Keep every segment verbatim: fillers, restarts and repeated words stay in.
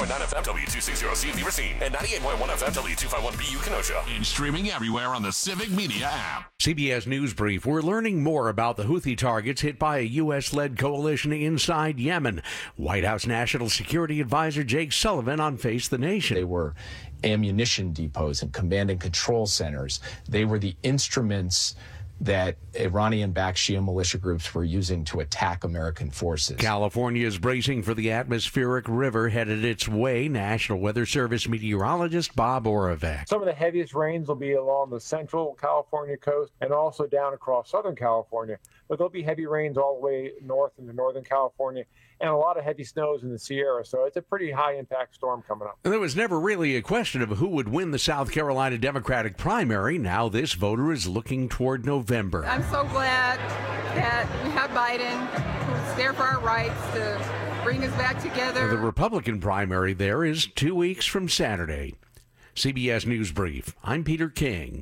point nine F M, W two sixty C Beaver Scene, and ninety-eight point one F M, W two fifty-one B U Kenosha. And streaming everywhere on the Civic Media app. C B S News Brief. We're learning more about the Houthi targets hit by a U S-led coalition inside Yemen. White House National Security Advisor Jake Sullivan on Face the Nation. They were ammunition depots and command and control centers. They were the instruments that Iranian-backed Shia militia groups were using to attack American forces. California is bracing for the atmospheric river headed its way. National Weather Service meteorologist Bob Oravec. Some of the heaviest rains will be along the central California coast and also down across Southern California. But there'll be heavy rains all the way north into Northern California and a lot of heavy snows in the Sierra. So it's a pretty high-impact storm coming up. And there was never really a question of who would win the South Carolina Democratic primary. Now this voter is looking toward November. I'm so glad that we have Biden, who's there for our rights to bring us back together. The Republican primary there is two weeks from Saturday. C B S News Brief. I'm Peter King.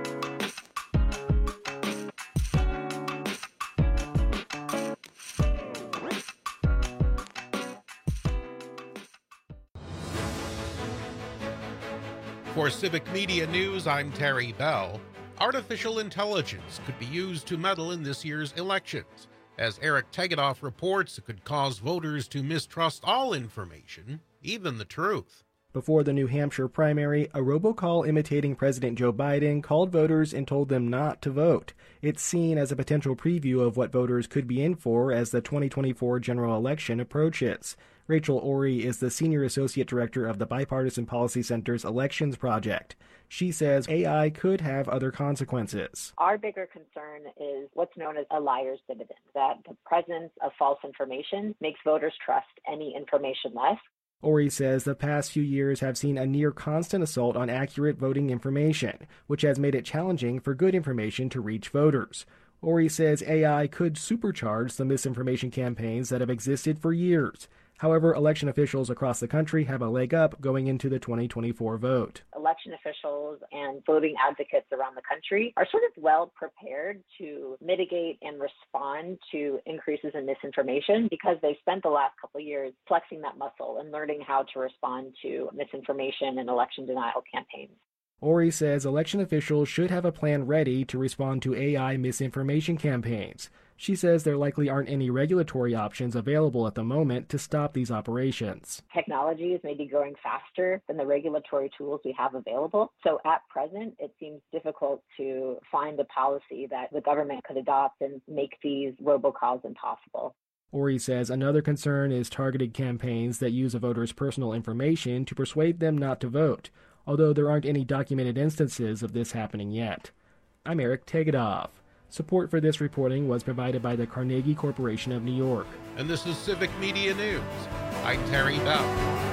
For Civic Media News, I'm Terry Bell. Artificial intelligence could be used to meddle in this year's elections. As Eric Tegedoff reports, it could cause voters to mistrust all information, even the truth. Before the New Hampshire primary, a robocall imitating President Joe Biden called voters and told them not to vote. It's seen as a potential preview of what voters could be in for as the twenty twenty-four general election approaches. Rachel Ori is the Senior Associate Director of the Bipartisan Policy Center's Elections Project. She says A I could have other consequences. Our bigger concern is what's known as a liar's dividend, that the presence of false information makes voters trust any information less. Ori says the past few years have seen a near constant assault on accurate voting information, which has made it challenging for good information to reach voters. Ori says A I could supercharge the misinformation campaigns that have existed for years. However, election officials across the country have a leg up going into the twenty twenty-four vote. Election officials and voting advocates around the country are sort of well prepared to mitigate and respond to increases in misinformation because they spent the last couple of years flexing that muscle and learning how to respond to misinformation and election denial campaigns. Ori says election officials should have a plan ready to respond to A I misinformation campaigns. She says there likely aren't any regulatory options available at the moment to stop these operations. Technology is maybe growing faster than the regulatory tools we have available. So at present, it seems difficult to find a policy that the government could adopt and make these robocalls impossible. Ori says another concern is targeted campaigns that use a voter's personal information to persuade them not to vote, although there aren't any documented instances of this happening yet. I'm Eric Tegedoff. Support for this reporting was provided by the Carnegie Corporation of New York. And this is Civic Media News. I'm Terry Bell.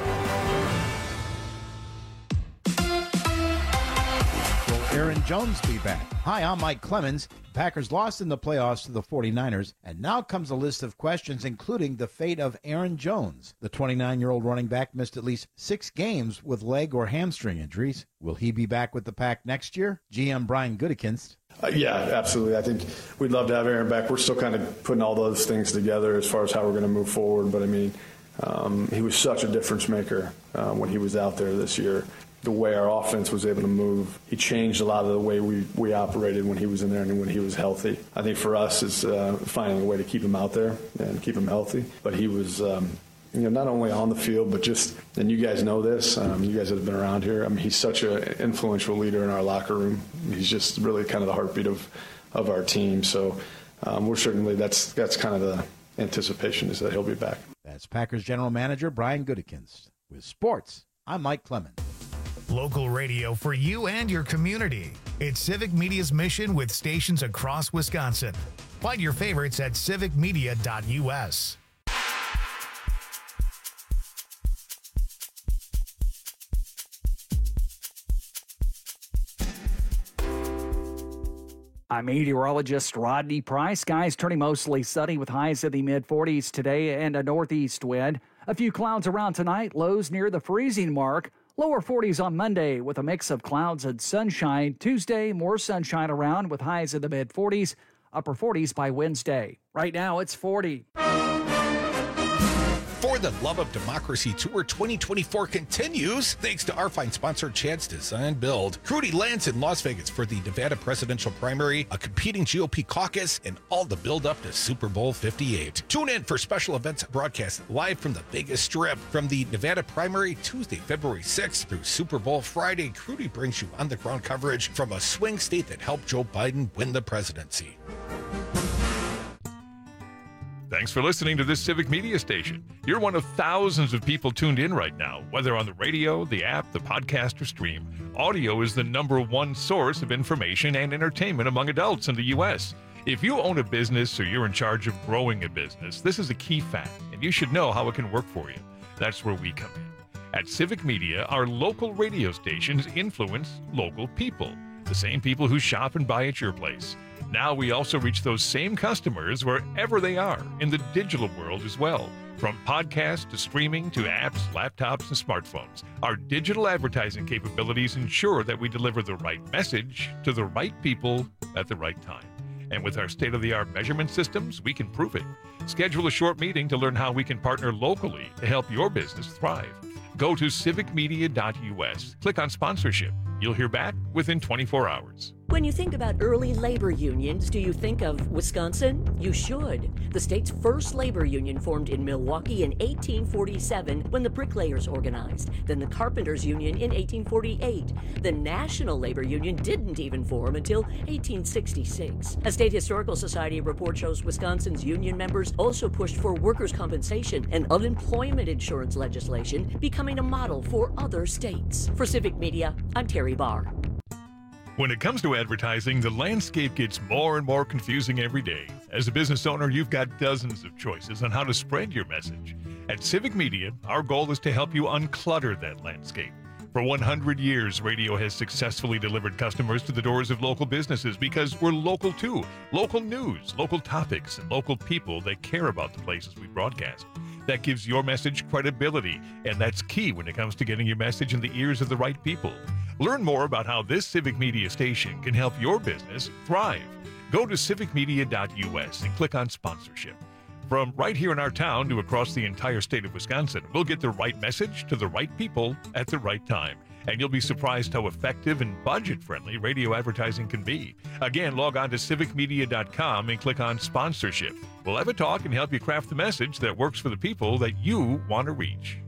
Will Aaron Jones be back? Hi, I'm Mike Clemens. Packers lost in the playoffs to the forty-niners, and now comes a list of questions, including the fate of Aaron Jones. The twenty-nine-year-old running back missed at least six games with leg or hamstring injuries. Will he be back with the Pack next year? G M Brian Gutekunst. Uh, yeah, absolutely. I think we'd love to have Aaron back. We're still kind of putting all those things together as far as how we're going to move forward. But, I mean, um, he was such a difference maker uh, when he was out there this year. The way our offense was able to move, he changed a lot of the way we, we operated when he was in there and when he was healthy. I think for us is uh, finding a way to keep him out there and keep him healthy. But he was um, – you know, not only on the field, but just, and you guys know this, um, you guys that have been around here, I mean, he's such an influential leader in our locker room. He's just really kind of the heartbeat of, of our team. So um, we're certainly, that's that's kind of the anticipation is that he'll be back. That's Packers General Manager Brian Gutekunst. With sports, I'm Mike Clemens. Local radio for you and your community. It's Civic Media's mission with stations across Wisconsin. Find your favorites at civic media dot U S. I'm meteorologist Rodney Price. Skies turning mostly sunny with highs in the mid forties today and a northeast wind. A few clouds around tonight, lows near the freezing mark. Lower forties on Monday with a mix of clouds and sunshine. Tuesday, more sunshine around with highs in the mid forties. Upper forties by Wednesday. Right now, it's forty. For the Love of Democracy Tour twenty twenty-four continues thanks to our fine sponsor, Chad's Design Build. Rudy lands in Las Vegas for the Nevada presidential primary, a competing G O P caucus, and all the build up to Super Bowl fifty-eight. Tune in for special events broadcast live from the Vegas Strip. From the Nevada primary Tuesday, February sixth through Super Bowl Friday, Rudy brings you on-the-ground coverage from a swing state that helped Joe Biden win the presidency. Thanks for listening to this Civic Media station. You're one of thousands of people tuned in right now, whether on the radio, the app, the podcast, or stream. Audio is the number one source of information and entertainment among adults in the U S. If you own a business or you're in charge of growing a business, this is a key fact, and you should know how it can work for you. That's where we come in. At Civic Media, our local radio stations influence local people, the same people who shop and buy at your place. Now we also reach those same customers wherever they are in the digital world as well. From podcasts to streaming to apps, laptops, and smartphones, our digital advertising capabilities ensure that we deliver the right message to the right people at the right time. And with our state-of-the-art measurement systems, we can prove it. Schedule a short meeting to learn how we can partner locally to help your business thrive. Go to civic media dot U S. Click on sponsorship. You'll hear back within twenty-four hours. When you think about early labor unions, do you think of Wisconsin? You should. The state's first labor union formed in Milwaukee in eighteen forty-seven when the bricklayers organized. Then the carpenters union in eighteen forty-eight. The National Labor Union didn't even form until eighteen sixty-six. A state historical society report shows Wisconsin's union members also pushed for workers' compensation and unemployment insurance legislation, becoming a model for other states. For Civic Media, I'm Terry Barr. When it comes to advertising, the landscape gets more and more confusing every day. As a business owner, you've got dozens of choices on how to spread your message. At Civic Media, our goal is to help you unclutter that landscape. For one hundred years, radio has successfully delivered customers to the doors of local businesses because we're local too. Local news, local topics, and local people that care about the places we broadcast. That gives your message credibility, and that's key when it comes to getting your message in the ears of the right people. Learn more about how this Civic Media station can help your business thrive. Go to civic media dot U S and click on sponsorship. From right here in our town to across the entire state of Wisconsin, we'll get the right message to the right people at the right time. And you'll be surprised how effective and budget-friendly radio advertising can be. Again, log on to civic media dot com and click on sponsorship. We'll have a talk and help you craft the message that works for the people that you want to reach.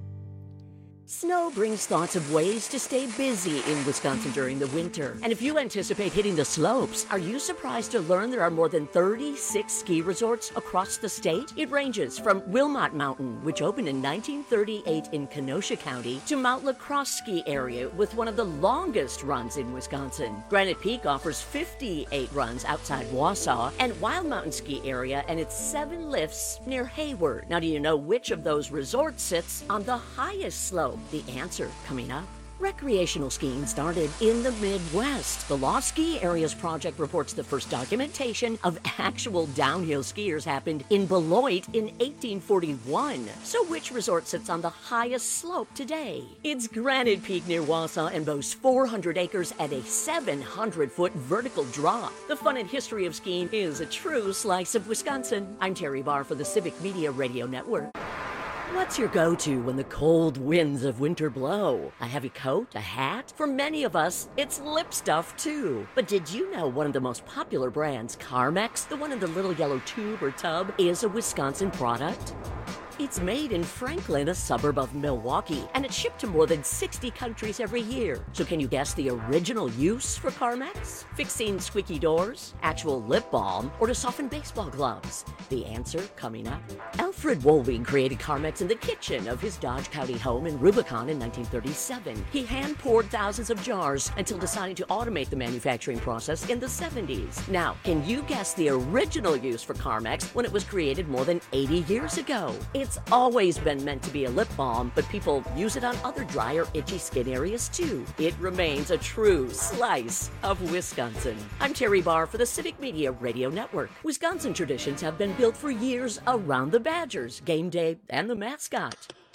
Snow brings thoughts of ways to stay busy in Wisconsin during the winter. And if you anticipate hitting the slopes, are you surprised to learn there are more than thirty-six ski resorts across the state? It ranges from Wilmot Mountain, which opened in nineteen thirty-eight in Kenosha County, to Mount La Crosse Ski Area with one of the longest runs in Wisconsin. Granite Peak offers fifty-eight runs outside Wausau, and Wild Mountain Ski Area and its seven lifts near Hayward. Now, do you know which of those resorts sits on the highest slope? The answer coming up. Recreational skiing started in the Midwest. The Lost Ski Areas Project reports the first documentation of actual downhill skiers happened in Beloit in eighteen forty-one. So which resort sits on the highest slope today? It's Granite Peak near Wausau and boasts four hundred acres at a seven hundred foot vertical drop. The fun and history of skiing is a true slice of Wisconsin. I'm Terry Barr for the Civic Media Radio Network. What's your go-to when the cold winds of winter blow? A heavy coat? A hat? For many of us, it's lip stuff too. But did you know one of the most popular brands, Carmex, the one in the little yellow tube or tub, is a Wisconsin product? It's made in Franklin, a suburb of Milwaukee, and it's shipped to more than sixty countries every year. So can you guess the original use for Carmex? Fixing squeaky doors, actual lip balm, or to soften baseball gloves? The answer coming up. Alfred Wolving created Carmex in the kitchen of his Dodge County home in Rubicon in nineteen thirty-seven. He hand-poured thousands of jars until deciding to automate the manufacturing process in the seventies. Now, can you guess the original use for Carmex when it was created more than eighty years ago? It's always been meant to be a lip balm, but people use it on other dry or itchy skin areas too. It remains a true slice of Wisconsin. I'm Terry Barr for the Civic Media Radio Network. Wisconsin traditions have been built for years around the Badgers, game day, and the mascot.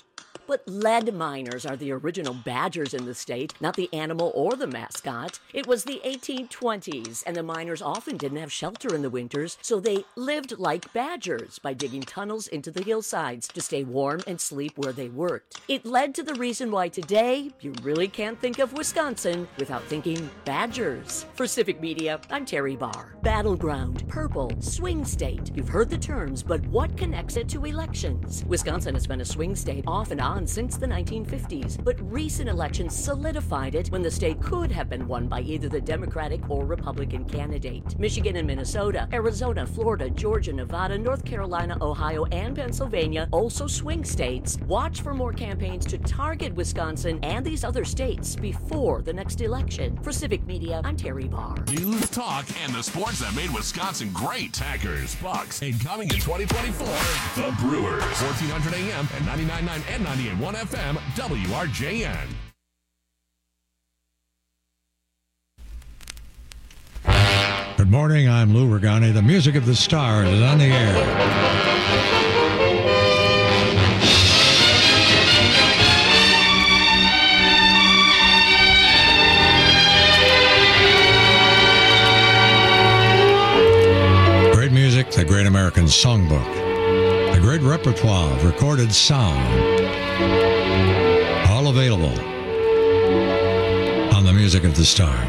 But lead miners are the original badgers in the state, not the animal or the mascot. It was the eighteen twenties, and the miners often didn't have shelter in the winters, so they lived like badgers by digging tunnels into the hillsides to stay warm and sleep where they worked. It led to the reason why today you really can't think of Wisconsin without thinking badgers. For Civic Media, I'm Terry Barr. Battleground, purple, swing state. You've heard the terms, but what connects it to elections? Wisconsin has been a swing state off and on since the nineteen fifties, but recent elections solidified it when the state could have been won by either the Democratic or Republican candidate. Michigan and Minnesota, Arizona, Florida, Georgia, Nevada, North Carolina, Ohio, and Pennsylvania, also swing states. Watch for more campaigns to target Wisconsin and these other states before the next election. For Civic Media, I'm Terry Barr. News, talk, and the sports that made Wisconsin great. Packers, Bucks, and coming in twenty twenty-four, the Brewers. fourteen hundred A M and ninety-nine point nine and ninety-eight point one F M, W R J N. Good morning, I'm Lou Regani. The music of the stars is on the air. Music, the Great American Songbook, the great repertoire of recorded sound, all available on the Music of the Stars.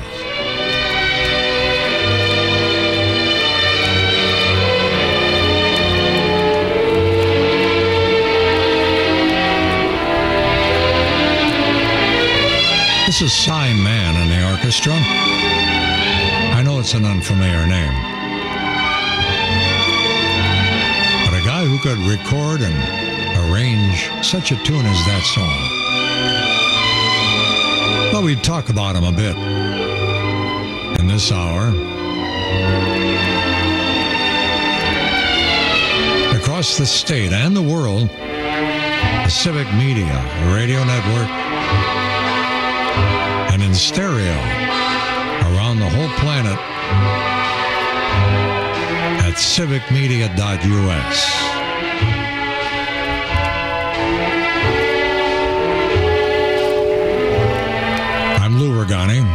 This is Cy Mann in the orchestra. I know it's an unfamiliar name. Who could record and arrange such a tune as that song. Well, we talk about him a bit in this hour. Across the state and the world, the Civic Media Radio Network, and in stereo around the whole planet at civic media dot U S. I'm Lou Regani.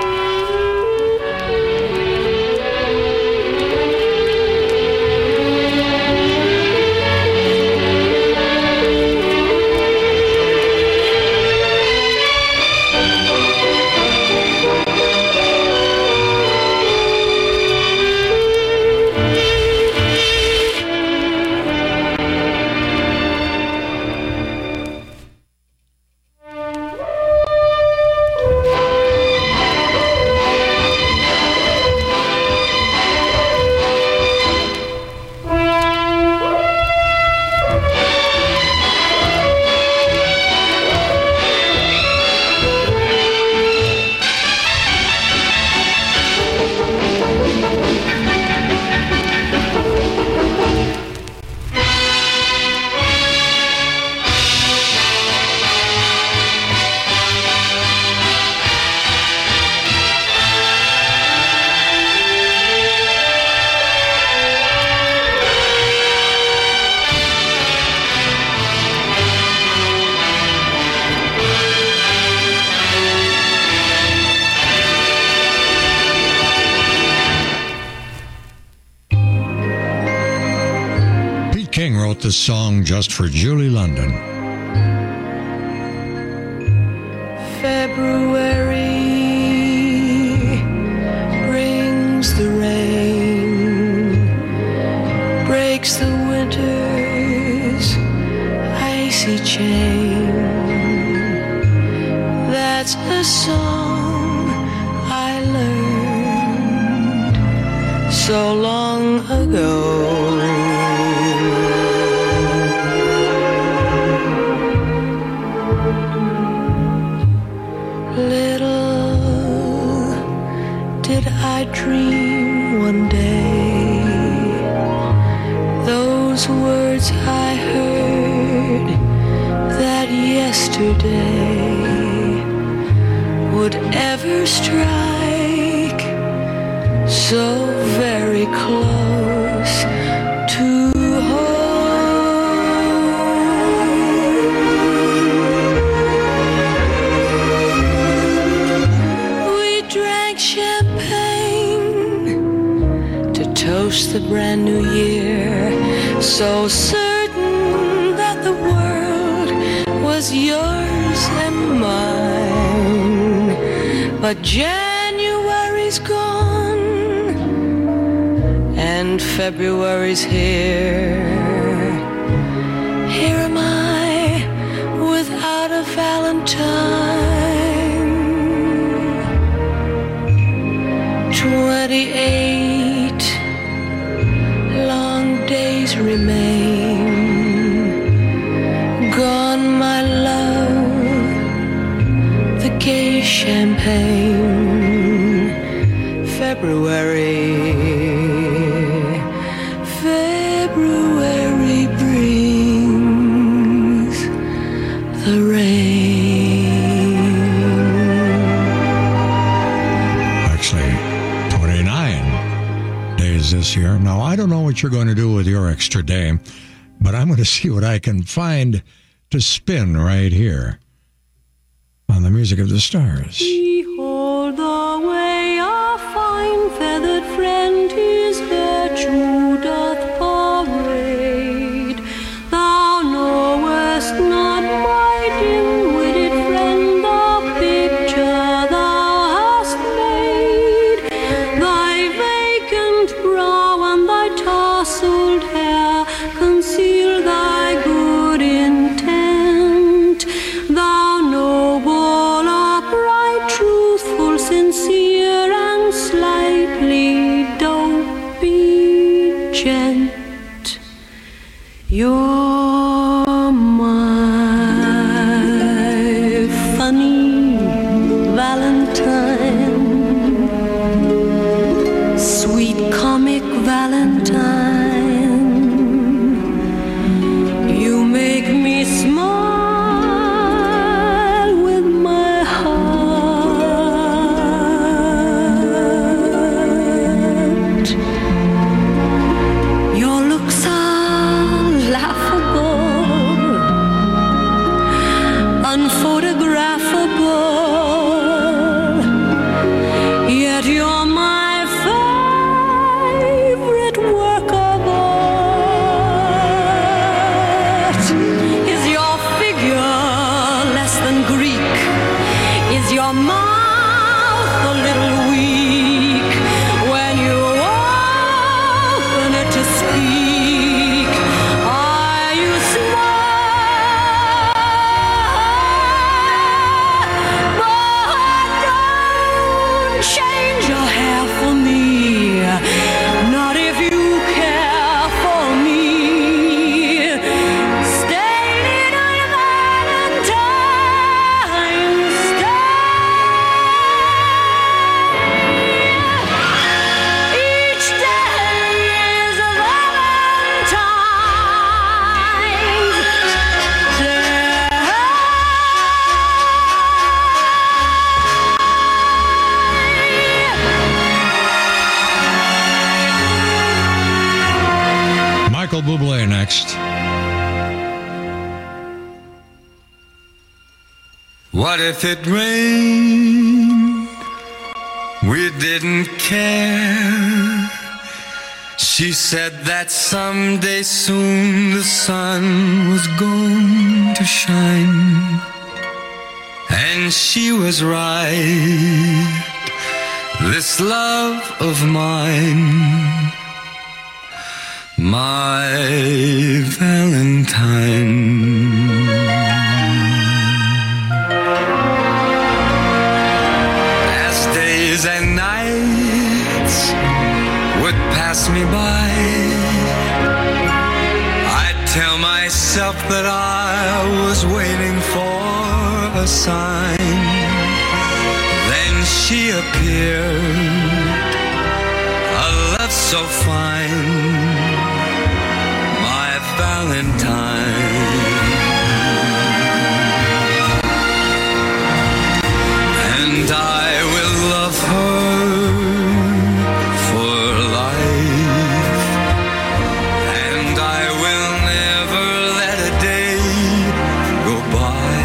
This song just for Julie London. February brings the rain, breaks the winter's icy chain. That's a song I learned so long ago. I dream one day those words I heard that yesterday would ever strike so very close to home. brand new year, so certain that the world was yours and mine. But January's gone and February's here. Here am I without a Valentine. Twenty-eight long days remain. Gone, my love, the gay champagne. February, February brings the rain. Actually, twenty-nine days this year. Now, I don't know what you're going to do with your extra day, but I'm going to see what I can find to spin right here on the Music of the Stars. Behold the way our fine feathered friend his virtue doth parade. Thou knowest not, my dim-witted friend, the picture thou hast made. Thy vacant brow and thy tousled hair conceal thy good intent. Thou noble, upright, truthful, sincere, and slightly dopey gent. You're my funny Valentine, sweet comic Valentine. You make me smile with my heart. Your looks are laughable, unphotographable, yet you're my favorite work of art. Is your figure less than Greek? Is your mouth a little weak when you open it to speak? Are you smart? But don't change your hair for me, not if you care for me. Stay, little Valentine, stay. Each day is a Valentine's Day. Michael Bublé next. What if it rained? We didn't care. She said that someday soon the sun was going to shine. And she was right. This love of mine, my Valentine. As days and nights would pass me by, I'd tell myself that I was waiting for a sign. Then she appeared, a love so fine, my Valentine. And I will love her for life, and I will never let a day go by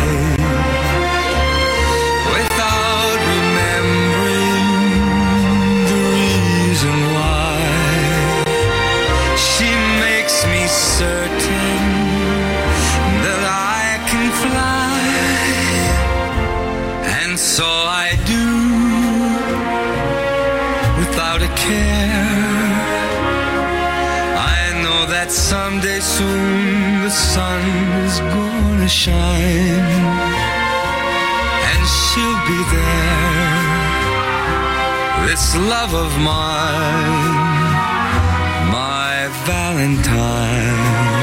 without remembering the reason why So I do without a care. I know that someday soon the sun is gonna shine, and she'll be there. This love of mine, my Valentine.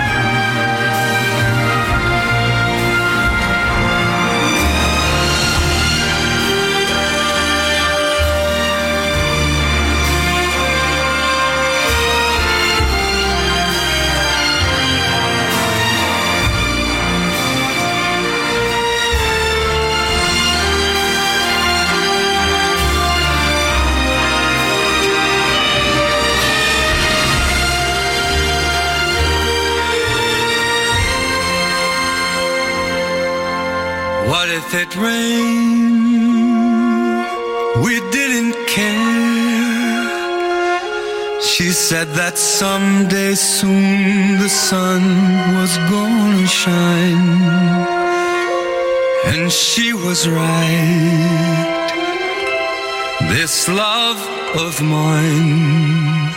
What if it rained? We didn't care. She said that someday soon the sun was gonna shine, and she was right. This love of mine,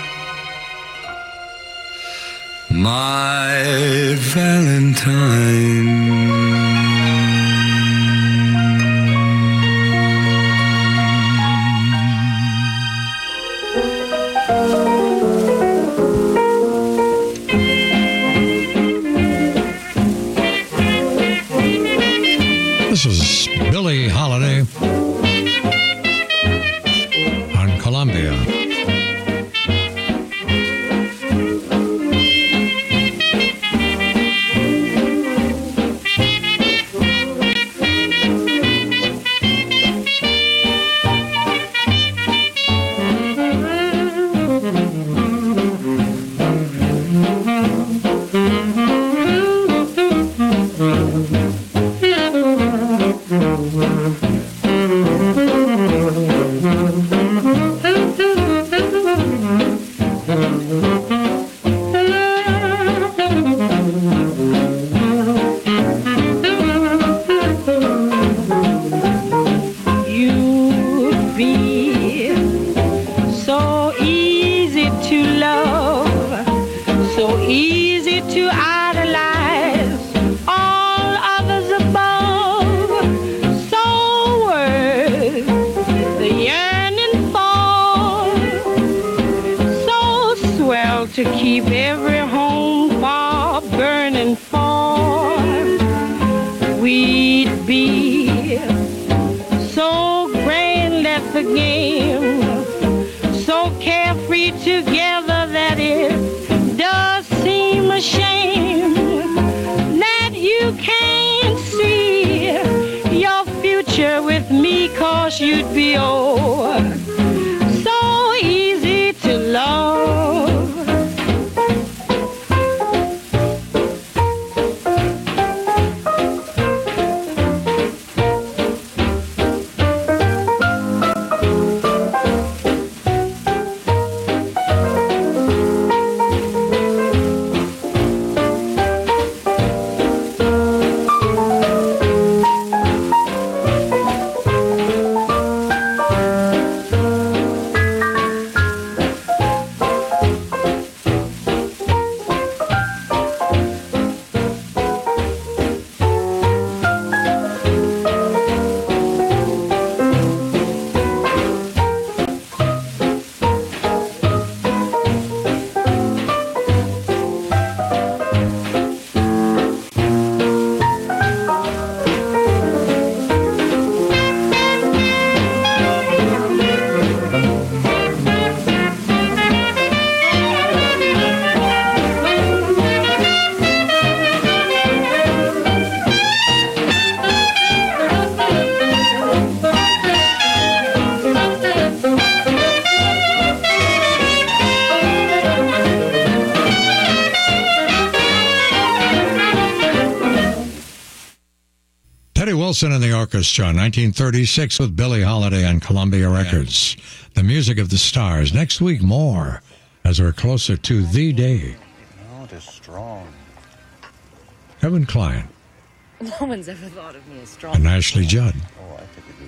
my Valentine. This is Billie Holiday on Columbia. You'd be oh so easy to love. Wilson and the Orchestra, nineteen thirty-six, with Billie Holiday on Columbia Records. The music of the stars. Next week, more, as we're closer to the day. Oh, it is strong. Kevin Klein. No one's ever thought of me as strong. And Ashley Judd. Oh, I think it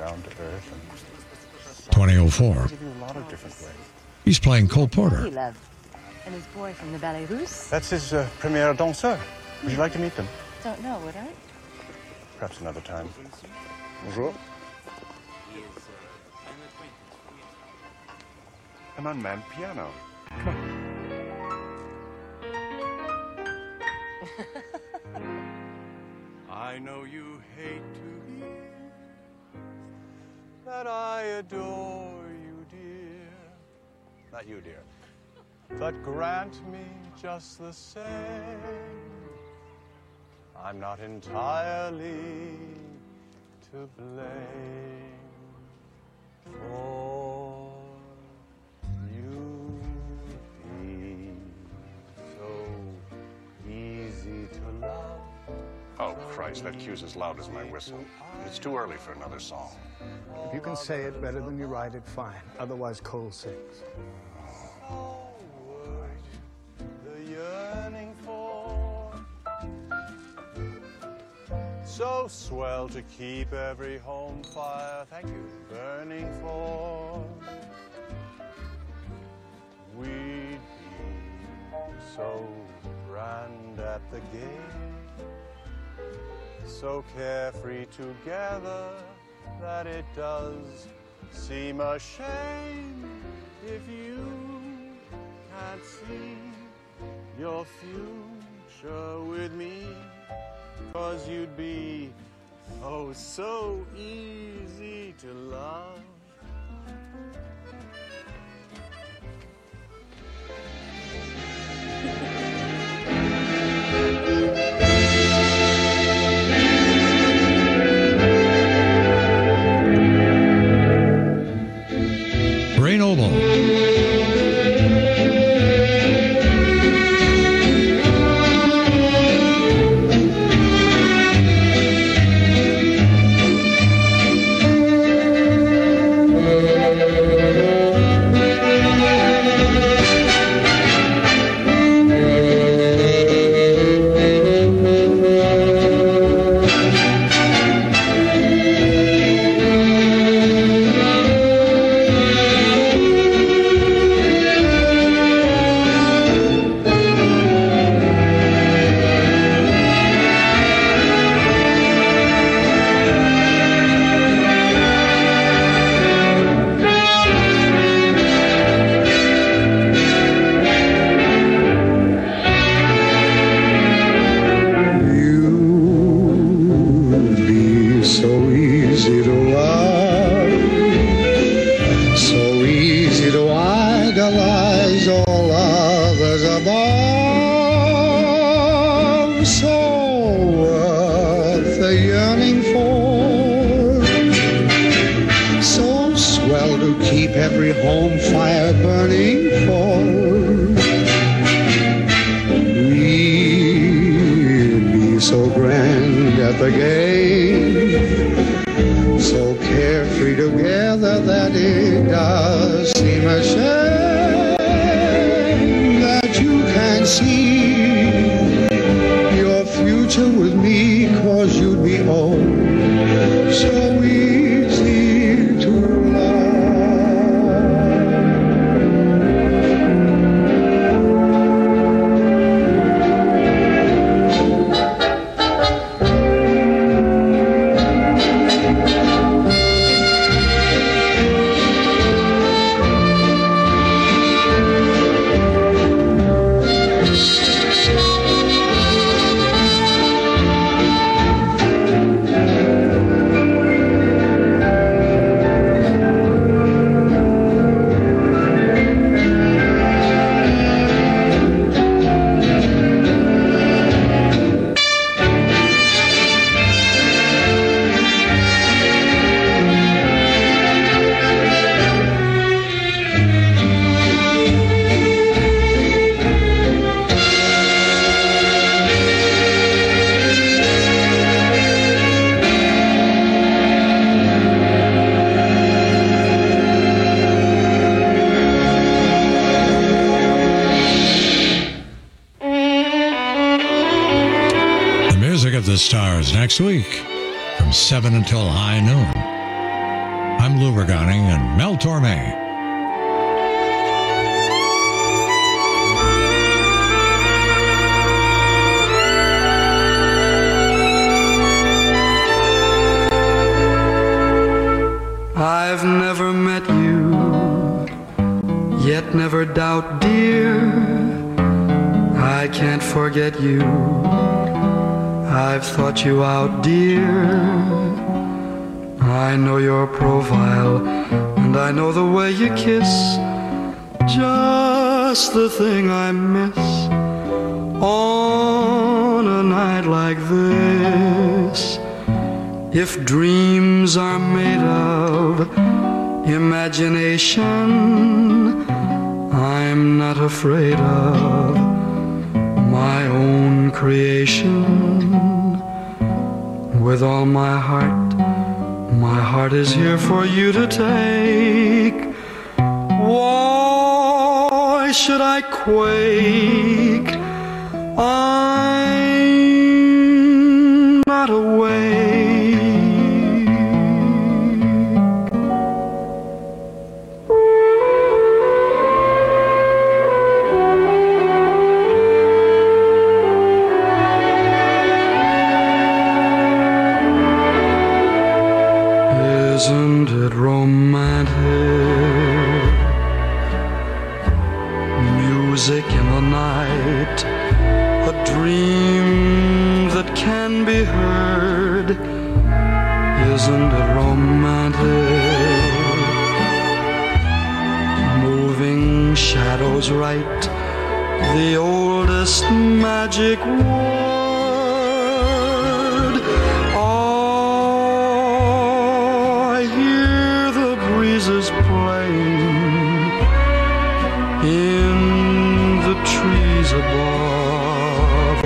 down to earth. And twenty oh four. in a lot of different ways. He's playing Cole Porter. He loved. And his boy from the Ballet Russe? That's his uh, premier danseur. Would you like to meet them? Don't know, would I? Perhaps another time. Bonjour. An unmanned piano. Come on. I know you hate to hear that I adore you, dear. Not you, dear. But grant me just the same, I'm not entirely to blame for you being so easy to love. Oh, Christ, that cue's as loud as my whistle. It's too early for another song. If you can say it better than you write it, fine. Otherwise, Cole sings. The yearning for so swell to keep every home fire, thank you, burning for. We'd be so grand at the gate, so carefree together that it does seem a shame if you can't see your future with me, 'cause you'd be oh so easy to love. Ray Noble. The Stars next week from seven until high noon. I'm Lou Ragani and Mel Torme. I've never met you, yet never doubt, dear, I can't forget you. I've thought you out, dear. I know your profile, and I know the way you kiss. Just the thing I miss on a night like this. If dreams are made of imagination, I'm not afraid of my own creation. With all my heart, my heart is here for you to take. Why should I quake? I'm not awake. Isn't it romantic? Music in the night, a dream that can be heard. Isn't it romantic? Moving shadows right, the oldest magic word. Is playing in the trees above,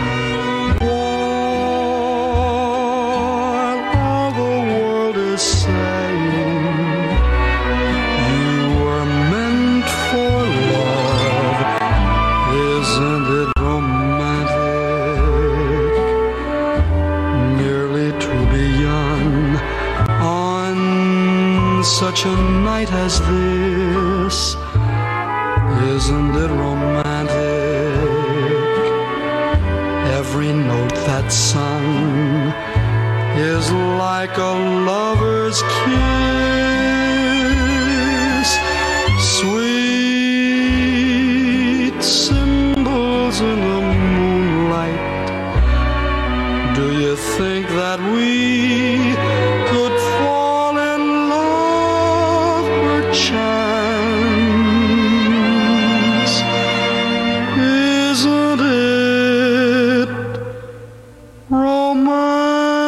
while all the world is saying you were meant for love. Isn't it romantic merely to be young on such a night as this? Isn't it romantic? Every note that's sung is like a lover's kiss. Sweet symbols in the moonlight. Do you think that we could fall in love perchance? Isn't it romantic?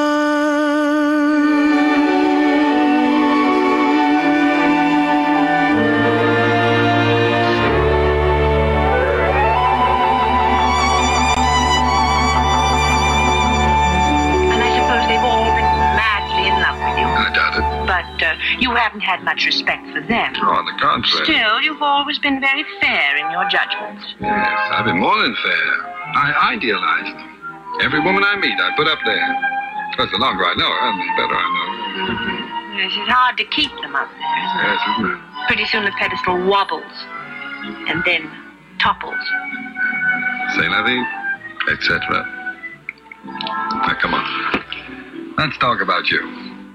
You haven't had much respect for them. Oh, on the contrary. Still, you've always been very fair in your judgments. Yes, I've been more than fair. I idealize them. Every woman I meet, I put up there. Because the longer I know her, the better I know her. Mm-hmm. Yes, it's hard to keep them up there, isn't it? Yes, isn't it? Pretty soon the pedestal wobbles. And then topples. C'est la vie, et cetera. Now, come on. Let's talk about you.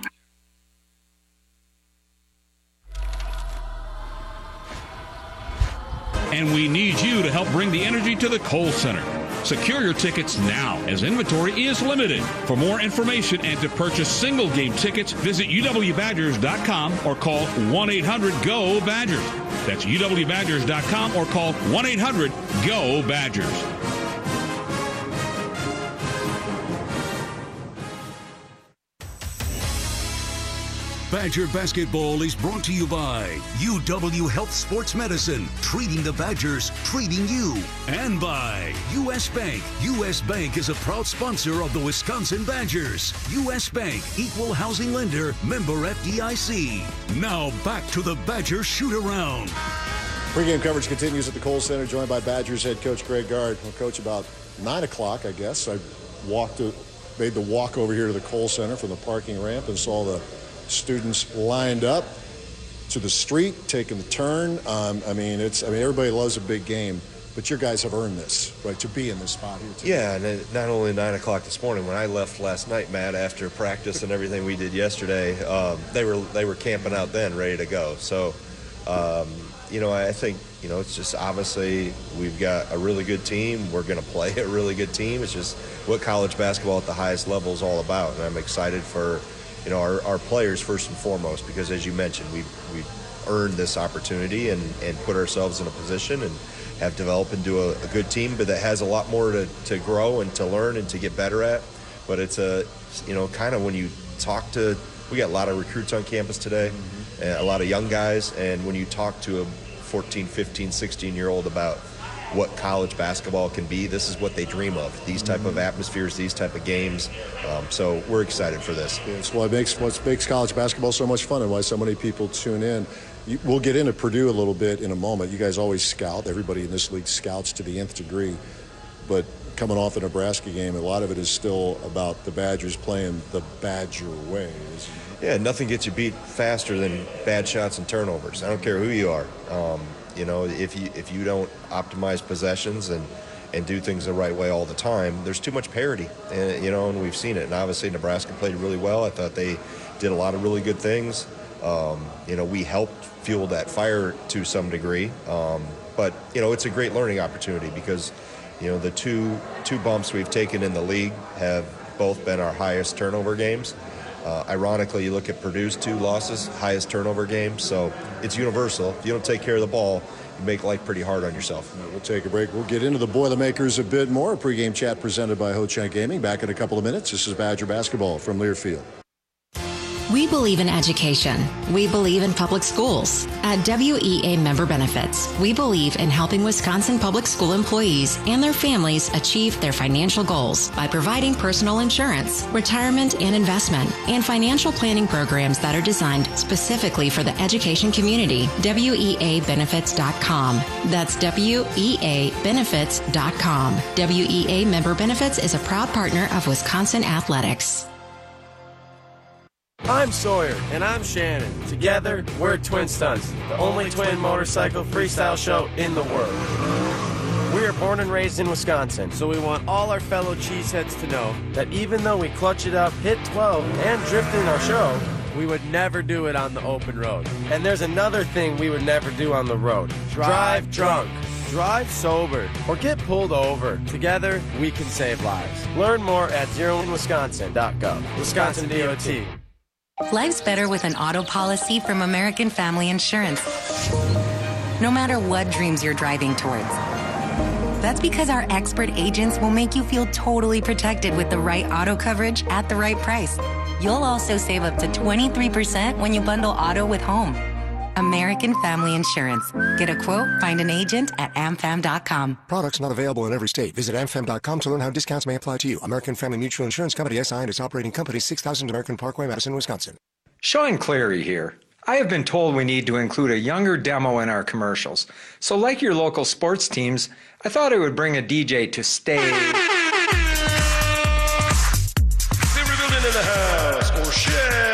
And we need you to help bring the energy to the Kohl Center. Secure your tickets now, as inventory is limited. For more information and to purchase single game tickets, visit U W Badgers dot com or call one eight hundred G O Badgers. That's U W Badgers dot com or call one eight hundred G O Badgers. Badger Basketball is brought to you by U W Health Sports Medicine, treating the Badgers, treating you. And by U S Bank. U S Bank is a proud sponsor of the Wisconsin Badgers. U S Bank, equal housing lender, member F D I C. Now back to the Badger shoot-around. Pre-game coverage continues at the Kohl Center, joined by Badgers head coach Greg Gard. Well, Coach, about nine o'clock, I guess, I walked, to, made the walk over here to the Kohl Center from the parking ramp and saw the students lined up to the street, taking the turn. Um, I mean, it's. I mean, everybody loves a big game, but your guys have earned this, right, to be in this spot here today. Yeah, and not only nine o'clock this morning. When I left last night, Matt, after practice and everything we did yesterday, um, they were they were camping out then, ready to go. So, um, you know, I think you know it's just obviously we've got a really good team. We're going to play a really good team. It's just what college basketball at the highest level is all about, and I'm excited for. You know, our, our players first and foremost, because as you mentioned, we've, we've earned this opportunity and, and put ourselves in a position and have developed into a, a good team, but that has a lot more to, to grow and to learn and to get better at. But it's a, you know, kind of when you talk to, we got a lot of recruits on campus today, mm-hmm. and a lot of young guys, and when you talk to a fourteen, fifteen, sixteen-year-old about what college basketball can be, this is what they dream of, these type of atmospheres, these type of games. Um, so we're excited for this. Yeah, it's what makes, what makes college basketball so much fun and why so many people tune in. You, we'll get into Purdue a little bit in a moment. You guys always scout. Everybody in this league scouts to the nth degree. But coming off the Nebraska game, a lot of it is still about the Badgers playing the Badger way. Yeah, nothing gets you beat faster than bad shots and turnovers. I don't care who you are. Um, You know, if you if you don't optimize possessions and, and do things the right way all the time, there's too much parity, and you know, and we've seen it. And obviously, Nebraska played really well. I thought they did a lot of really good things. Um, you know, we helped fuel that fire to some degree, um, but you know, it's a great learning opportunity because, you know, the two two bumps we've taken in the league have both been our highest turnover games. Uh, ironically, you look at Purdue's two losses, highest turnover game, so it's universal. If you don't take care of the ball, you make life pretty hard on yourself. We'll take a break. We'll get into the Boilermakers a bit more. A pregame chat presented by Ho Chunk Gaming. Back in a couple of minutes. This is Badger Basketball from Learfield. We believe in education. We believe in public schools. At W E A Member Benefits, we believe in helping Wisconsin public school employees and their families achieve their financial goals by providing personal insurance, retirement and investment, and financial planning programs that are designed specifically for the education community. W E A benefits dot com. That's W E A benefits dot com. W E A Member Benefits is a proud partner of Wisconsin Athletics. I'm Sawyer. And I'm Shannon. Together, we're Twin Stunts, the only twin motorcycle freestyle show in the world. We are born and raised in Wisconsin, so we want all our fellow cheeseheads to know that even though we clutch it up, hit twelve, and drift in our show, we would never do it on the open road. And there's another thing we would never do on the road. Drive drunk. Drive sober or get pulled over. Together, we can save lives. Learn more at zero in wisconsin dot gov. Wisconsin D O T. Life's better with an auto policy from American Family Insurance. No matter what dreams you're driving towards. That's because our expert agents will make you feel totally protected with the right auto coverage at the right price. You'll also save up to twenty-three percent when you bundle auto with home. American Family Insurance. Get a quote, find an agent at am fam dot com. Products not available in every state. Visit am fam dot com to learn how discounts may apply to you. American Family Mutual Insurance Company, S I and its operating company, six thousand American Parkway, Madison, Wisconsin. Sean Clary here. I have been told we need to include a younger demo in our commercials. So like your local sports teams, I thought I would bring a D J to stay. Silver building in the house, or shed.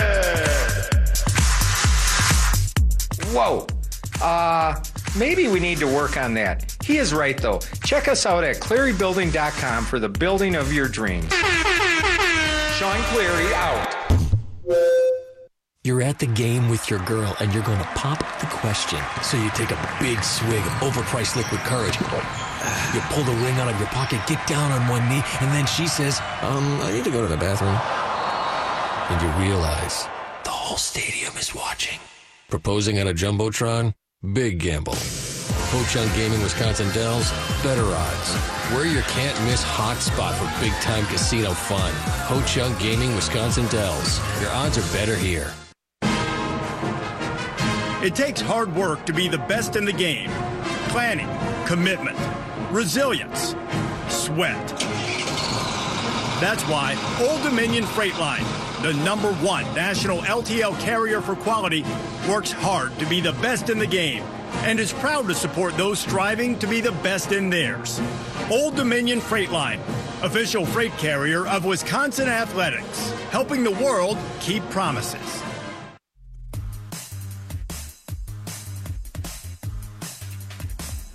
Whoa. Uh, maybe we need to work on that. He is right, though. Check us out at clary building dot com for the building of your dreams. Sean Clary out. You're at the game with your girl and you're going to pop the question. So you take a big swig of overpriced liquid courage. You pull the ring out of your pocket, get down on one knee, and then she says, um, I need to go to the bathroom. And you realize the whole stadium is watching. Proposing on a Jumbotron? Big gamble. Ho Chunk Gaming Wisconsin Dells? Better odds. We're your can't-miss hot spot for big-time casino fun. Ho Chunk Gaming Wisconsin Dells. Your odds are better here. It takes hard work to be the best in the game. Planning, commitment, resilience, sweat. That's why Old Dominion Freight Line, the number one national L T L carrier for quality, works hard to be the best in the game and is proud to support those striving to be the best in theirs. Old Dominion Freight Line, official freight carrier of Wisconsin Athletics, helping the world keep promises.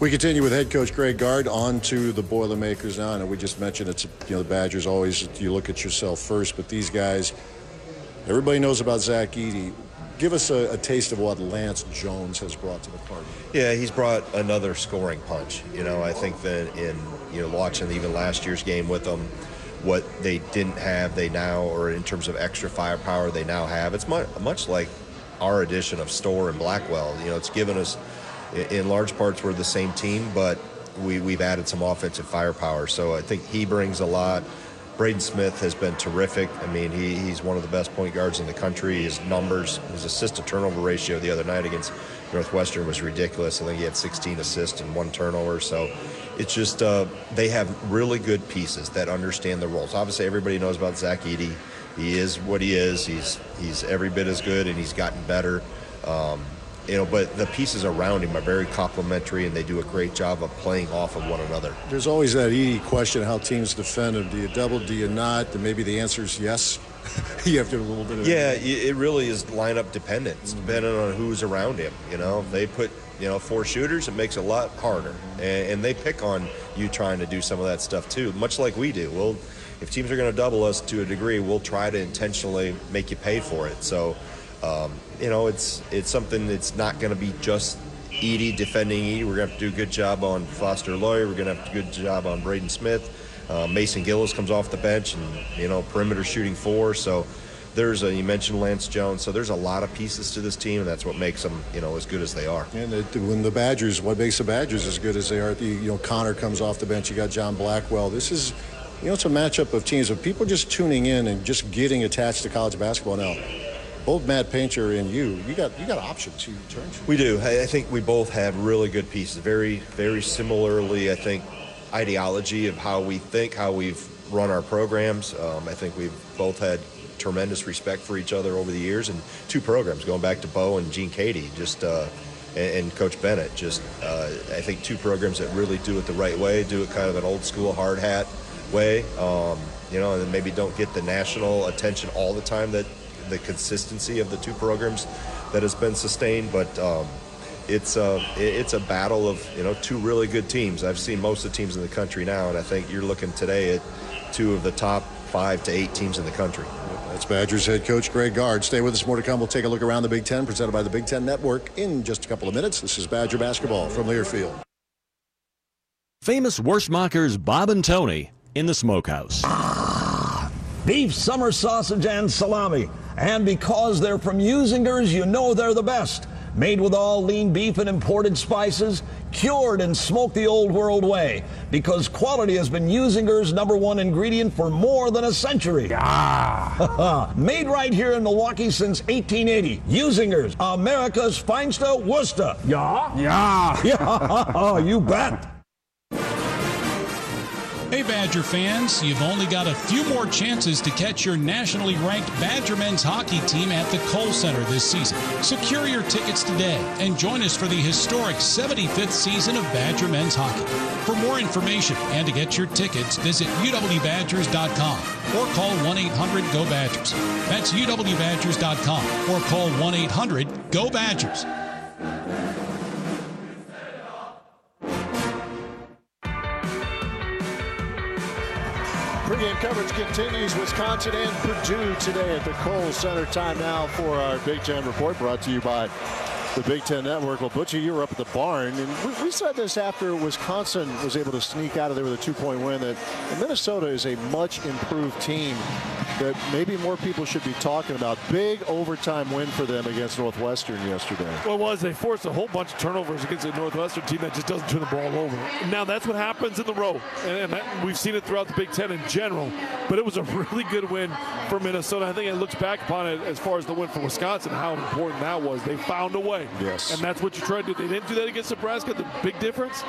We continue with head coach Greg Gard. On to the Boilermakers now. I know we just mentioned it's, you know, the Badgers always, you look at yourself first, but these guys, everybody knows about Zach Edey. Give us a, a taste of what Lance Jones has brought to the party. Yeah, he's brought another scoring punch. You know, I think that in, you know, watching even last year's game with them, what they didn't have, they now, or in terms of extra firepower, they now have. It's much, much like our addition of Storr and Blackwell. You know, it's given us, in large parts, we're the same team, but we, we've added some offensive firepower. So I think he brings a lot. Braden Smith has been terrific. I mean, he, he's one of the best point guards in the country. His numbers, his assist-to-turnover ratio the other night against Northwestern was ridiculous. I think he had sixteen assists and one turnover. So it's just uh, they have really good pieces that understand the roles. Obviously, everybody knows about Zach Edey. He is what he is. He's he's every bit as good, and he's gotten better. Um, You know, but the pieces around him are very complementary, and they do a great job of playing off of one another. There's always that Edey question, how teams defend him. Do you double, do you not? And maybe the answer is yes. You have to do a little bit of Yeah, it really is lineup dependent. It's mm-hmm. depending on who's around him. You know, if they put, you know, four shooters, it makes it a lot harder. And, and they pick on you trying to do some of that stuff, too, much like we do. We'll, if teams are going to double us to a degree, we'll try to intentionally make you pay for it. So, Um, you know, it's it's something that's not going to be just Edey defending Edey. We're going to have to do a good job on Foster Loyer. We're going to have to do a good job on Braden Smith. Uh, Mason Gillis comes off the bench and, you know, perimeter shooting four. So there's a, you mentioned Lance Jones. So there's a lot of pieces to this team, and that's what makes them, you know, as good as they are. And the, when the Badgers, what makes the Badgers as good as they are, you know, Connor comes off the bench. You got John Blackwell. This is, you know, it's a matchup of teams of people just tuning in and just getting attached to college basketball now. Both Matt Painter and you, you got you got options you turn to. We do. I think we both have really good pieces. Very, very similarly, I think, ideology of how we think, how we've run our programs. Um, I think we've both had tremendous respect for each other over the years, and two programs going back to Bo and Gene Cady, just uh, and, and Coach Bennett. Just uh, I think two programs that really do it the right way, do it kind of an old school hard hat way. Um, you know, and maybe don't get the national attention all the time that. The consistency of the two programs that has been sustained, but um, it's a it's a battle of, you know, two really good teams. I've seen most of the teams in the country now, and I think you're looking today at two of the top five to eight teams in the country. That's Badgers head coach Greg Gard. Stay with us, more to come. We'll take a look around the Big Ten, presented by the Big Ten Network, in just a couple of minutes. This is Badger basketball from Learfield. Famous Wurstmachers Bob and Tony in the Smokehouse. Beef, summer sausage, and salami. And because they're from Usingers, you know they're the best. Made with all lean beef and imported spices, cured and smoked the old world way. Because quality has been Usingers' number one ingredient for more than a century. Yeah. Made right here in Milwaukee since eighteen eighty. Usingers, America's finest Worcester. Yeah? Yeah. Yeah. Oh, you bet. Hey, Badger fans, you've only got a few more chances to catch your nationally ranked Badger men's hockey team at the Kohl Center this season. Secure your tickets today and join us for the historic seventy-fifth season of Badger men's hockey. For more information and to get your tickets, visit U W Badgers dot com or call one eight hundred go Badgers. That's U W Badgers dot com or call one eight hundred go Badgers. Pre-game coverage continues. Wisconsin and Purdue today at the Kohl Center. Time now for our Big Ten report, brought to you by the Big Ten Network. Well, Butcher, you were up at the barn, and we, we said this after Wisconsin was able to sneak out of there with a two-point win, that Minnesota is a much improved team that maybe more people should be talking about. Big overtime win for them against Northwestern yesterday. Well, it was. They forced a whole bunch of turnovers against a Northwestern team that just doesn't turn the ball over. Now, that's what happens in the row, and, and that, we've seen it throughout the Big Ten in general, but it was a really good win for Minnesota. I think it looks back upon it as far as the win for Wisconsin, how important that was. They found a way. Yes. And that's what you tried to do. They didn't do that against Nebraska. The big difference,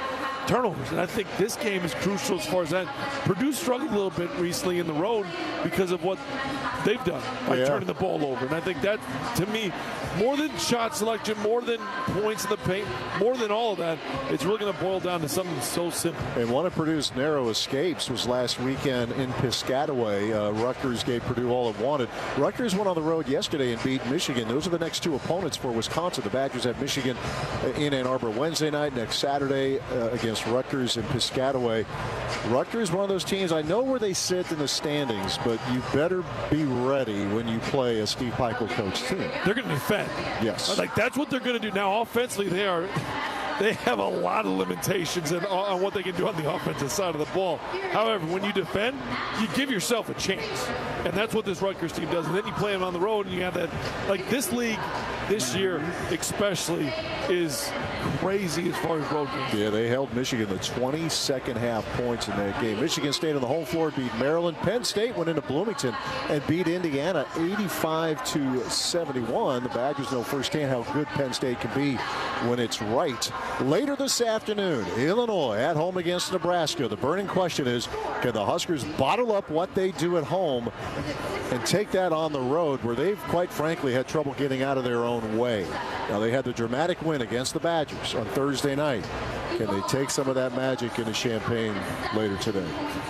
turnovers. And I think this game is crucial as far as that. Purdue struggled a little bit recently in the road because of what they've done by yeah. turning the ball over. And I think that, to me, more than shot selection, more than points in the paint, more than all of that, it's really going to boil down to something so simple. And one of Purdue's narrow escapes was last weekend in Piscataway. Uh, Rutgers gave Purdue all it wanted. Rutgers went on the road yesterday and beat Michigan. Those are the next two opponents for Wisconsin. The Badgers have Michigan in Ann Arbor Wednesday night. Next Saturday uh, against Rutgers in Piscataway. Rutgers, one of those teams, I know where they sit in the standings, but you better be ready when you play a Steve Pikiell coach team. They're going to defend. Yes. Like, that's what they're going to do. Now, offensively, they are... They have a lot of limitations on, on what they can do on the offensive side of the ball. However, when you defend, you give yourself a chance. And that's what this Rutgers team does. And then you play them on the road, and you have that. Like, this league this year especially is crazy as far as road games. Yeah, they held Michigan the twenty-second half points in that game. Michigan stayed on the home floor, beat Maryland. Penn State went into Bloomington and beat Indiana eighty-five to seventy-one. The Badgers know firsthand how good Penn State can be when it's right. Later this afternoon, Illinois at home against Nebraska. The burning question is, can the Huskers bottle up what they do at home and take that on the road, where they've quite frankly had trouble getting out of their own way? Now, they had the dramatic win against the Badgers on Thursday night. Can they take some of that magic into Champaign later today?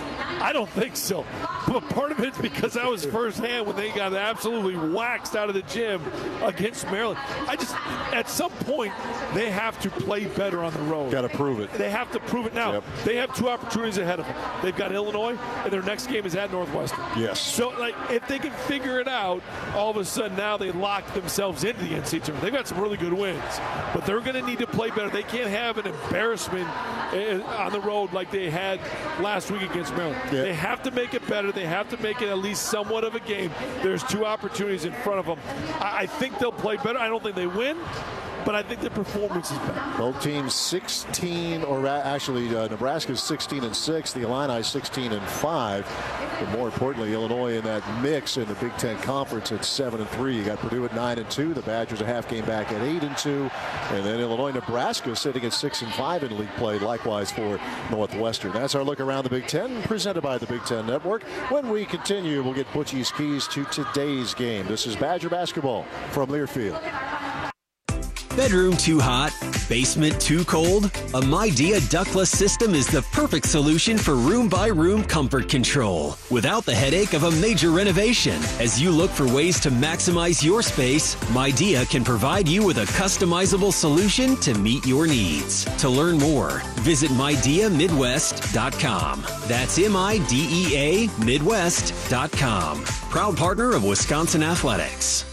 I don't think so. But part of it's because I was firsthand when they got absolutely waxed out of the gym against Maryland. I just, at some point, they have to play better on the road. Got to prove it. They have to prove it now. Yep. They have two opportunities ahead of them. They've got Illinois, and their next game is at Northwestern. Yes. So, like, if they can figure it out, all of a sudden now they lock themselves into the N C double A tournament. They've got some really good wins, but they're going to need to play better. They can't have an embarrassment on the road like they had last week against Maryland. Yep. They have to make it better. They have to make it at least somewhat of a game. There's two opportunities in front of them. I, I think they'll play better. I don't think they win, but I think their performance is better. Both teams sixteen, or actually uh, Nebraska's sixteen and six, the Illini sixteen and five. But more importantly, Illinois in that mix in the Big Ten Conference at seven and three. You got Purdue at nine and two. The Badgers a half game back at eight and two, and then Illinois, Nebraska sitting at six and five in league play. Likewise for Northwestern. That's our look around the Big Ten, presented by the Big Ten Network. When we continue, we'll get Butchie's keys to today's game. This is Badger basketball from Learfield. Bedroom too hot? Basement too cold? A Midea ductless system is the perfect solution for room-by-room comfort control, without the headache of a major renovation. As you look for ways to maximize your space, Midea can provide you with a customizable solution to meet your needs. To learn more, visit midea midwest dot com. That's M I D E A Midwest dot com. Proud partner of Wisconsin Athletics.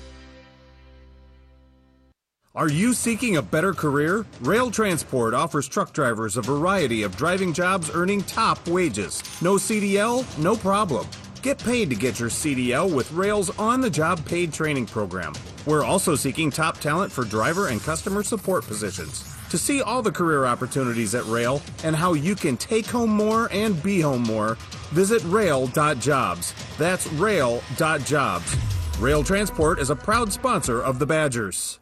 Are you seeking a better career? Rail Transport offers truck drivers a variety of driving jobs earning top wages. No C D L? No problem. Get paid to get your C D L with Rail's on-the-job paid training program. We're also seeking top talent for driver and customer support positions. To see all the career opportunities at Rail and how you can take home more and be home more, visit rail dot jobs. That's rail dot jobs. Rail Transport is a proud sponsor of the Badgers.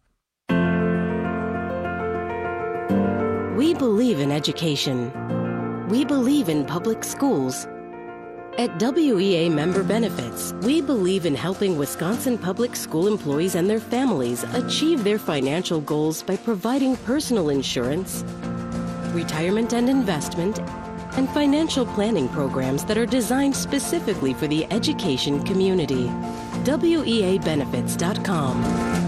We believe in education. We believe in public schools. At W E A Member Benefits, we believe in helping Wisconsin public school employees and their families achieve their financial goals by providing personal insurance, retirement and investment, and financial planning programs that are designed specifically for the education community. W E A benefits dot com.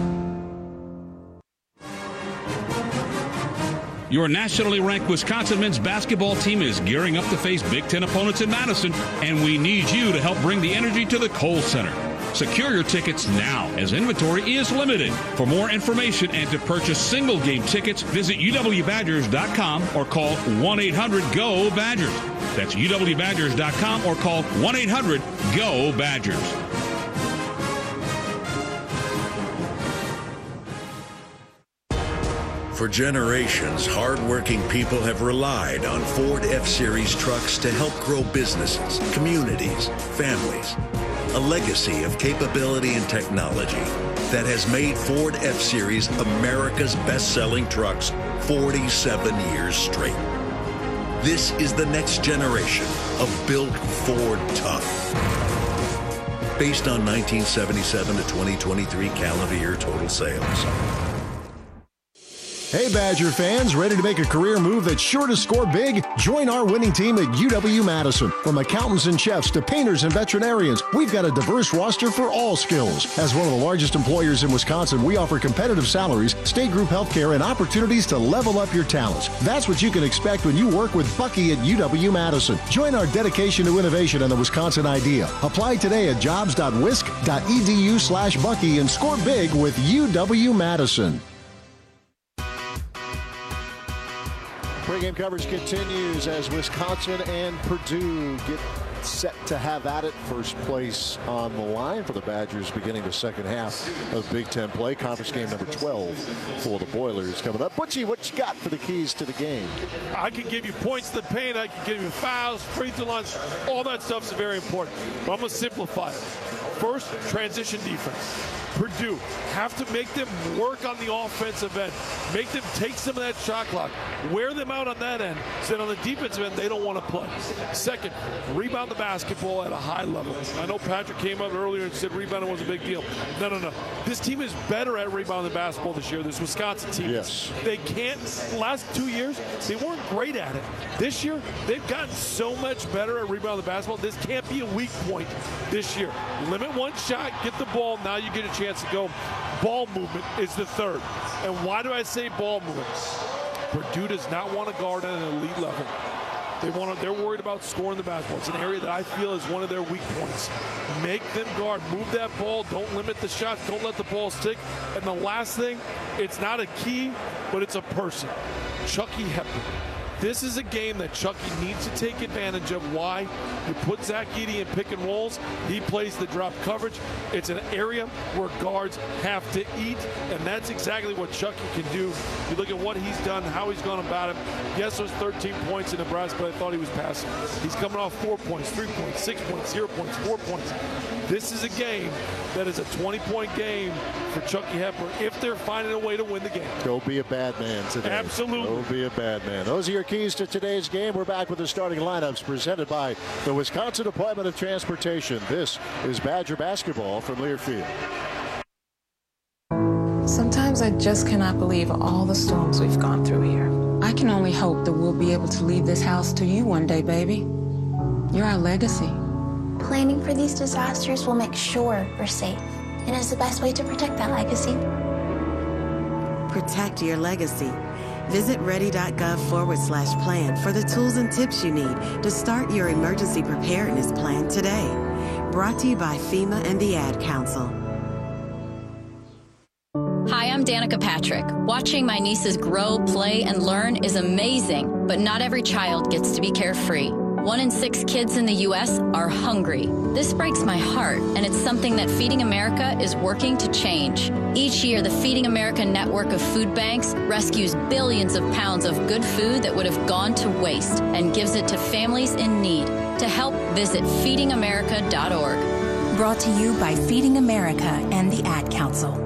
Your nationally ranked Wisconsin men's basketball team is gearing up to face Big Ten opponents in Madison, and we need you to help bring the energy to the Kohl Center. Secure your tickets now, as inventory is limited. For more information and to purchase single game tickets, visit U W Badgers dot com or call one eight hundred G O Badgers. That's U W Badgers dot com or call one eight hundred G O Badgers. For generations, hard-working people have relied on Ford F-Series trucks to help grow businesses, communities, families. a legacy of capability and technology that has made Ford F-Series America's best-selling trucks forty-seven years straight. This is the next generation of built Ford tough. Based on nineteen seventy-seven to twenty twenty-three calendar year total sales. Hey Badger fans, ready to make a career move that's sure to score big? Join our winning team at U W-Madison. From accountants and chefs to painters and veterinarians, we've got a diverse roster for all skills. As one of the largest employers in Wisconsin, we offer competitive salaries, state group health care, and opportunities to level up your talents. That's what you can expect when you work with Bucky at U W-Madison. Join our dedication to innovation and the Wisconsin idea. Apply today at jobs dot wisc dot e d u slash Bucky and score big with U W-Madison. Pre-game coverage continues as Wisconsin and Purdue get set to have at it. First place on the line for the Badgers beginning the second half of Big Ten play. Conference game number twelve for the Boilers coming up. Butchie, what you got for the keys to the game? I can give you points to the paint. I can give you fouls, free throw lines. All that stuff's very important. But I'm going to simplify it. First, transition defense. Purdue have to make them work on the offensive end. Make them take some of that shot clock. Wear them out on that end. So that on the defensive end, they don't want to play. Second, rebound the basketball at a high level. I know Patrick came up earlier and said rebounding was a big deal. No, no, no. This team is better at rebounding the basketball this year. This Wisconsin team. Yes. They can't. Last two years, they weren't great at it. This year, they've gotten so much better at rebounding the basketball. This can't be a weak point this year. Limit one shot, get the ball. Now you get a chance to go. Ball movement is the third. And why do I say ball movement? Purdue does not want to guard at an elite level. They want to, they're worried about scoring the basketball. It's an area that I feel is one of their weak points. Make them guard. Move that ball. Don't limit the shots. Don't let the ball stick. And the last thing, it's not a key, but it's a person. Chucky Hepburn. This is a game that Chucky needs to take advantage of. Why? You put Zach Edey in pick and rolls. He plays the drop coverage. It's an area where guards have to eat, and that's exactly what Chucky can do. You look at what he's done, how he's gone about it. Yes, it was thirteen points in Nebraska, but I thought he was passing. He's coming off four points, three points, six points, zero points, four points. This is a game that is a twenty-point game for Chucky Hepburn if they're finding a way to win the game. Go be a bad man today. Absolutely. Go be a bad man. Those are your keys to today's game. We're back with the starting lineups presented by the Wisconsin Department of Transportation. This is Badger basketball from Learfield. Sometimes I just cannot believe all the storms we've gone through here. I can only hope that we'll be able to leave this house to you one day, baby. You're our legacy. Planning for these disasters will make sure we're safe, and is the best way to protect that legacy. Protect your legacy. Visit ready.gov forward slash plan for the tools and tips you need to start your emergency preparedness plan today. Brought to you by FEMA and the Ad Council. Hi, I'm Danica Patrick. Watching my nieces grow, play, and learn is amazing, but not every child gets to be carefree. One in six kids in the U S are hungry. This breaks my heart, and it's something that Feeding America is working to change. Each year, the Feeding America network of food banks rescues billions of pounds of good food that would have gone to waste and gives it to families in need. To help, visit feeding america dot org. Brought to you by Feeding America and the Ad Council.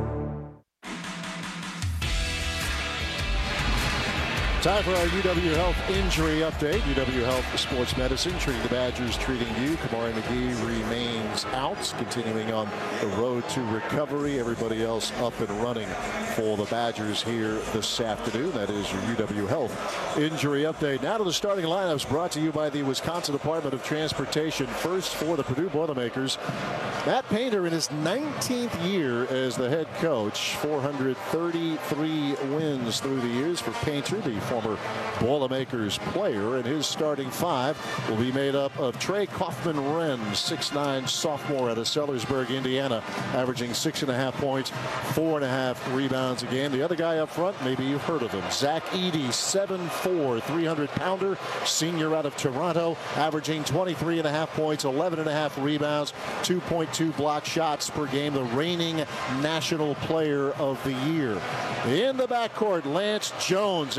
Time for our U W Health injury update. U W Health Sports Medicine, treating the Badgers, treating you. Kamari McGee remains out, continuing on the road to recovery. Everybody else up and running for the Badgers here this afternoon. That is your U W Health injury update. Now to the starting lineups, brought to you by the Wisconsin Department of Transportation. First for the Purdue Boilermakers, Matt Painter in his nineteenth year as the head coach. four hundred thirty-three wins through the years for Painter, the former Boilermakers player, and his starting five will be made up of Trey Kaufman-Renn, six nine sophomore out of Sellersburg, Indiana, averaging six and a half points, four and a half rebounds a game. The other guy up front, maybe you've heard of him, Zach Edey, seven four, three hundred pounder, senior out of Toronto, averaging twenty-three and a half points, eleven and a half rebounds, two point two block shots per game, the reigning national player of the year. In the backcourt, Lance Jones, a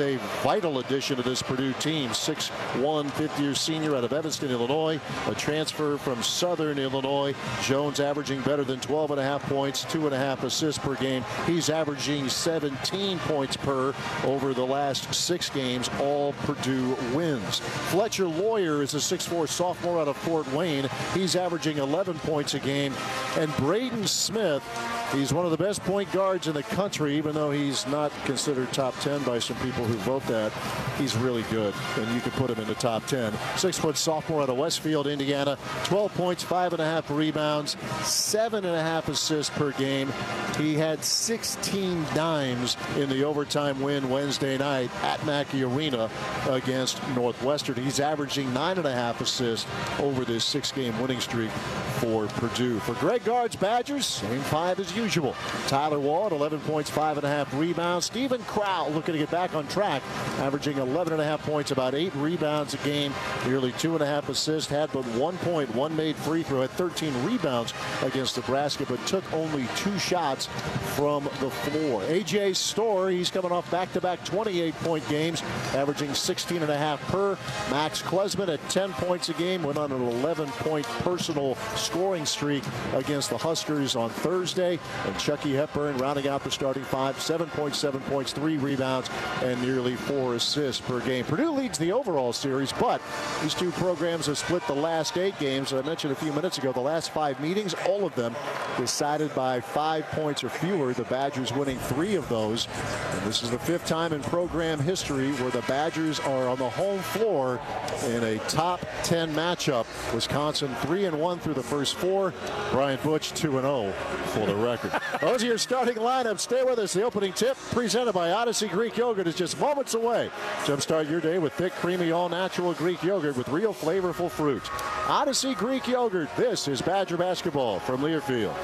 vital addition to this Purdue team. six one, fifth-year senior out of Evanston, Illinois, a transfer from Southern Illinois. Jones averaging better than twelve and a half points, two and a half assists per game. He's averaging seventeen points per over the last six games, all Purdue wins. Fletcher Lawyer is a six four sophomore out of Fort Wayne. He's averaging eleven points a game. And Braden Smith, he's one of the best point guards in the country, even though he's not considered top ten by some people who vote that. He's really good, and you could put him in the top ten. Six foot sophomore out of Westfield, Indiana. twelve points, five and a half rebounds, seven and a half assists per game. He had sixteen dimes in the overtime win Wednesday night at Mackey Arena against Northwestern. He's averaging nine and a half assists over this six-game winning streak for Purdue. For Greg Gard's Badgers, same five as usual. Tyler Wall at eleven points, five and a half rebounds. Stephen Crowell looking to get back on track, averaging eleven and a half points, about eight rebounds a game, nearly two and a half assists, had but one point, one made free throw, had thirteen rebounds against Nebraska, but took only two shots from the floor. A J Storr, he's coming off back-to-back twenty-eight point games, averaging sixteen and a half per. Max Klesman at ten points a game, went on an eleven point personal scoring streak against the Huskers on Thursday. And Chucky Hepburn rounding out the starting five, seven point seven points, three rebounds, and nearly four assists per game. Purdue leads the overall series, but these two programs have split the last eight games. I mentioned a few minutes ago, the last five meetings, all of them decided by five points or fewer. The Badgers winning three of those. And this is the fifth time in program history where the Badgers are on the home floor in a top ten matchup. Wisconsin three and one through the first four. Brian Butch two and oh for the record. Those are your starting lineups. Stay with us. The opening tip presented by Odyssey Greek Yogurt is just moments away. Jumpstart your day with thick, creamy, all-natural Greek yogurt with real flavorful fruit. Odyssey Greek Yogurt. This is Badger basketball from Learfield.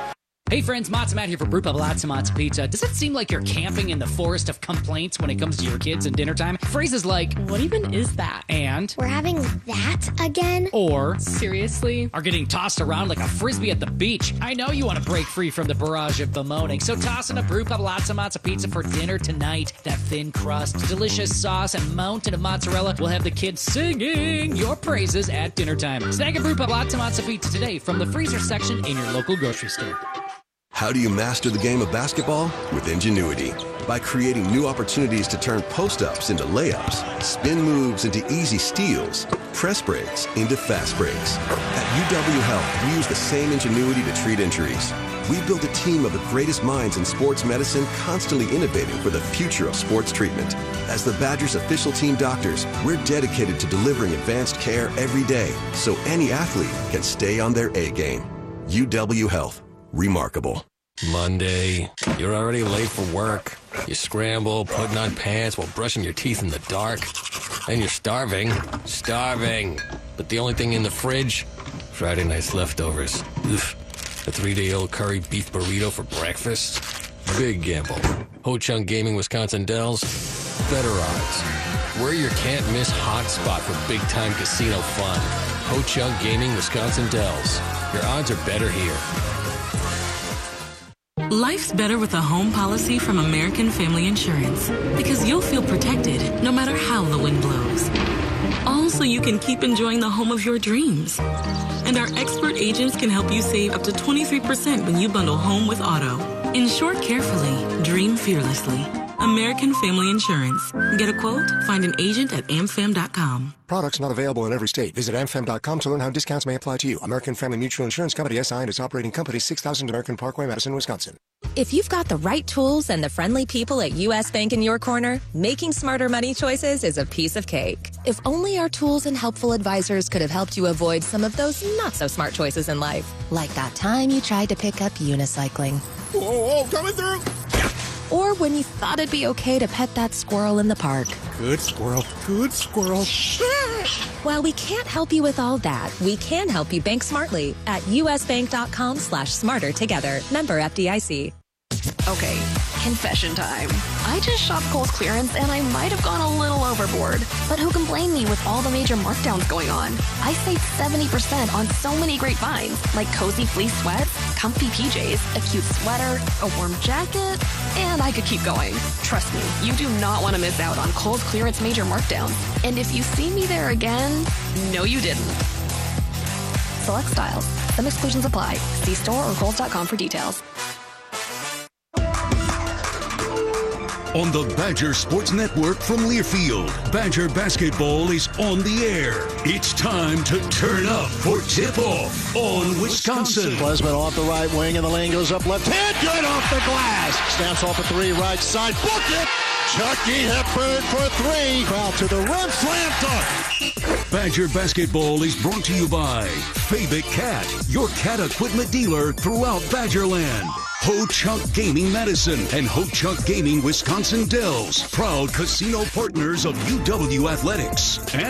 Hey friends, Matzo Matt here for Brew Pub Lots of Matzo Pizza. Does it seem like you're camping in the forest of complaints when it comes to your kids and dinner time? Phrases like, what even is that? And, we're having that again? Or, seriously? Are getting tossed around like a frisbee at the beach. I know you want to break free from the barrage of bemoaning, so toss in a Brew Pub Lots of Matzo Pizza for dinner tonight. That thin crust, delicious sauce, and mountain of mozzarella will have the kids singing your praises at dinner time. Snag a Brew Pub Lots of Matzo Pizza today from the freezer section in your local grocery store. How do you master the game of basketball? With Ingenuity. By creating new opportunities to turn post-ups into layups, spin moves into easy steals, press breaks into fast breaks. At U W Health, we use the same ingenuity to treat injuries. We build a team of the greatest minds in sports medicine, constantly innovating for the future of sports treatment. As the Badgers' official team doctors, we're dedicated to delivering advanced care every day, so any athlete can stay on their A game. U W Health. Remarkable. Monday, you're already late for work. You scramble, putting on pants while brushing your teeth in the dark. And you're starving. Starving. But the only thing in the fridge? Friday night's leftovers. Oof. A three-day-old curry beef burrito for breakfast? Big gamble. Ho Chunk Gaming Wisconsin Dells? Better odds. We're your can't-miss hotspot for big-time casino fun. Ho Chunk Gaming Wisconsin Dells. Your odds are better here. Life's better with a home policy from American Family Insurance because you'll feel protected no matter how the wind blows. All so you can keep enjoying the home of your dreams. And our expert agents can help you save up to twenty-three percent when you bundle home with auto. Insure carefully, dream fearlessly. American Family Insurance. Get a quote? Find an agent at amfam dot com. Products not available in every state. Visit amfam dot com to learn how discounts may apply to you. American Family Mutual Insurance Company, S I and its operating company, six thousand American Parkway, Madison, Wisconsin. If you've got the right tools and the friendly people at U S Bank in your corner, making smarter money choices is a piece of cake. If only our tools and helpful advisors could have helped you avoid some of those not-so-smart choices in life. Like that time you tried to pick up unicycling. Whoa, whoa, coming through! Or when you thought it'd be okay to pet that squirrel in the park. Good squirrel, good squirrel. While we can't help you with all that, we can help you bank smartly at usbank.com slash smarter together. Member F D I C. Okay, confession time. I just shopped Kohl's clearance and I might have gone a little overboard. But who can blame me with all the major markdowns going on? I saved seventy percent on so many great finds, like cozy fleece sweats, comfy P Js, a cute sweater, a warm jacket, and I could keep going. Trust me, you do not want to miss out on Kohl's clearance major markdowns. And if you see me there again, no you didn't. Select styles. Some exclusions apply. See store or kohls dot com for details. On the Badger Sports Network from Learfield, Badger basketball is on the air. It's time to turn up for tip-off on Wisconsin. Klesman off the right wing, and the lane goes up left hand. Good off the glass. Snaps off a three, right side. Book it. Chucky Hepburn for three. Crowd to the rim. Slam dunk. Badger basketball is brought to you by Fabic Cat, your cat equipment dealer throughout Badgerland. Ho Chunk Gaming Madison and Ho Chunk Gaming Wisconsin Dells, proud casino partners of U W Athletics. And